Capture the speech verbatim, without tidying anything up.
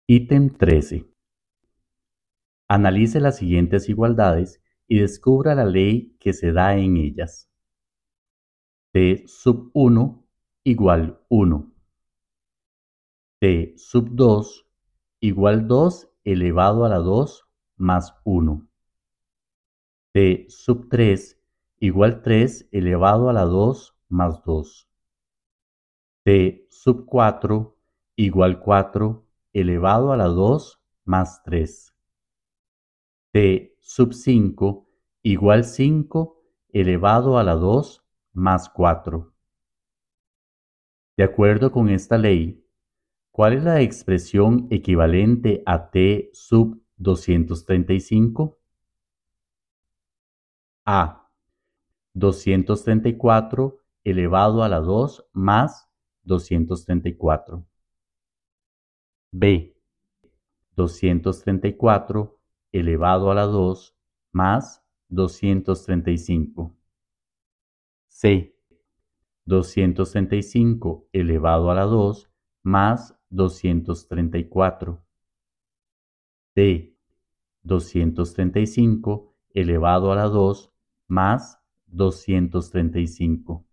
Ítem trece. Analice las siguientes igualdades y descubra la ley que se da en ellas. T sub uno igual uno. T sub dos igual dos elevado a la dos más uno. T sub tres igual tres elevado a la dos más dos. T sub cuatro igual cuatro elevado a la dos más tres. T sub cinco igual cinco elevado a la dos más cuatro. De acuerdo con esta ley, ¿cuál es la expresión equivalente a T sub doscientos treinta y cinco? A. doscientos treinta y cuatro elevado a la dos más doscientos treinta y cuatro. B. doscientos treinta y cuatro elevado a la dos más doscientos treinta y cinco. C. doscientos treinta y cinco elevado a la dos más doscientos treinta y cuatro. D. doscientos treinta y cinco elevado a la dos más doscientos treinta y cinco.